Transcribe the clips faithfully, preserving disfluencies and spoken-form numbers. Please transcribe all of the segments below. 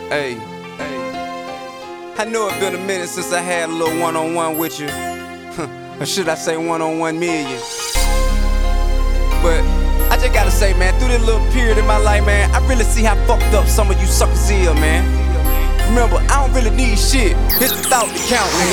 Hey, hey. I know it's been a minute since I had a little one-on-one with you. Or should I say one-on-one million? But I just gotta say, man, through this little period in my life, man, I really see how fucked up some of you suckers is, man. Remember, I don't really need shit. It's the thought that count, man.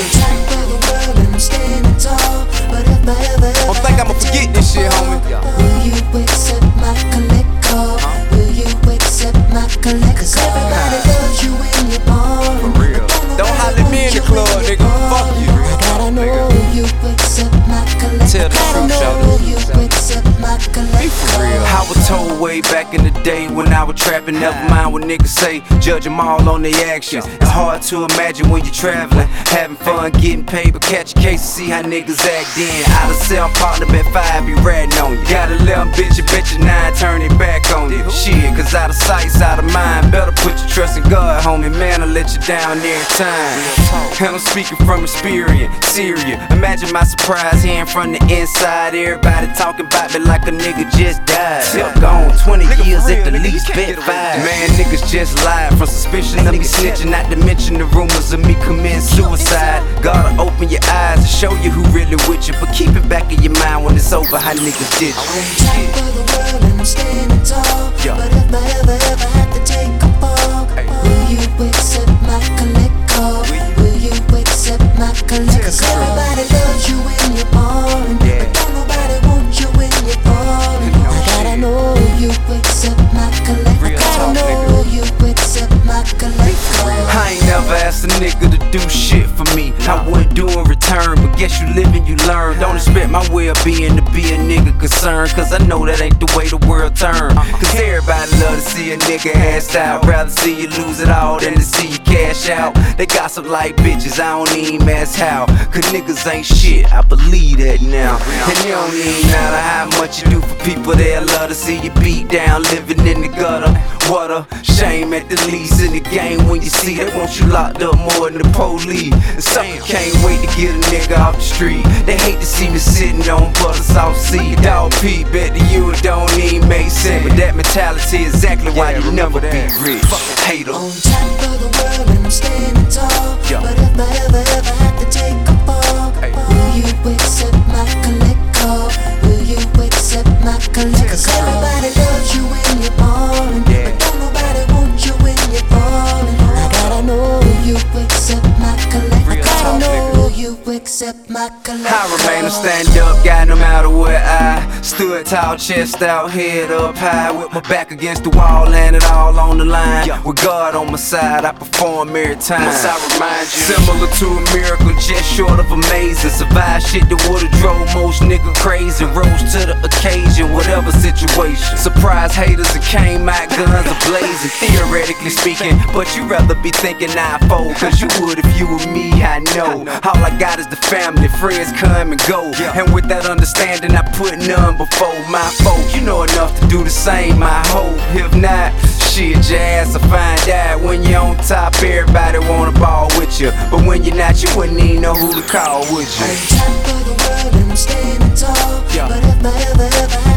Don't think I'ma forget this shit, homie. Will you accept my collect call? Will you accept my collect? Cause everybody loves you when you're born. For real. Don't holler at me in the club, nigga. Fuck you. I gotta know, will you accept my collect? Tell the truth, shout will you accept my collect? For real. I was told way back in the day when I was trapping, never mind what niggas say, judge them all on their actions. It's hard to imagine when you're traveling, having fun, getting paid, but catch a case to see how niggas act then. Out of cell, partner bet five, be ratting on you. Gotta let them bitch, you bet your nine, turn it back on you. Shit, cause out of sight, out of mind, better put your trust in God, homie, man, I'll let you down every time. And I'm speaking from experience, serious. Imagine my surprise hearing from the inside, everybody talking about me like a nigga just died. Still gone, twenty years at the least, bet five. Man, niggas just lied from suspicion of me snitching, not to mention the rumors of me committing suicide. Gotta open your eyes to show you who really with you, but keep it back in your mind when it's over how niggas did you. I'm on top of the world and I'm standing tall. Yeah. But if I ever, ever have to take a fall, will you accept my collect call? Will you accept my collect? Cause everybody loves you when you're born, Yeah. but don't nobody want you when you're falling. I gotta know, will you accept my collect? I Real gotta talk, know, nigga. will you accept my collect call? I ain't never asked a nigga to do shit for me. I wouldn't do in return, but guess you live and you learn. Don't expect my well-being to be a nigga concern, cause I know that ain't the way the world turn. Cause everybody love to see a nigga ass out, rather see you lose it all than to see you cash out. They got some like bitches, I don't even ask how, cause niggas ain't shit, I believe that now. And you don't even matter how much you do for people that love to see you beat down, living in the gutter. What a shame at the least in the game when you see they want you locked up more than the police. And some can't wait to get a nigga off the street. They hate to see me sitting on butter South Sea. Dog P, bet to you it don't even make sense, but that mentality is exactly why you never be rich. Hater. On top of the world and I'm standing tall. Yeah. But if I ever, ever have to take a fall, Hey. will you accept my collect call? Will you accept my collect? Cause everybody loves you when you're born, Yeah. but don't nobody want you when you're falling. I gotta know, will you accept my collect? I Real gotta talk, know, nigga. will you accept my collect? I remain a stand-up guy no matter where I stood tall, chest out, head up high, with my back against the wall and it all on the line. With God on my side, I perform every time. Must I remind you? Similar to a miracle, just short of amazing. Survive shit that would've drove most niggas crazy. Rose to the occasion, whatever situation. Surprise haters and came out guns ablazing, theoretically speaking. But you rather be thinking I fold, cause you would if you were me, I know. All I got is the family, friends come and go. And with that understanding, I put none before my folk. You know enough to do the same, I hope. If not, shit, your ass will find out. When you're on top, everybody wanna ball with you, but when you're not, you wouldn't even know who to call, would you? On top of the world and I'm standing tall. Yeah. But if I ever, ever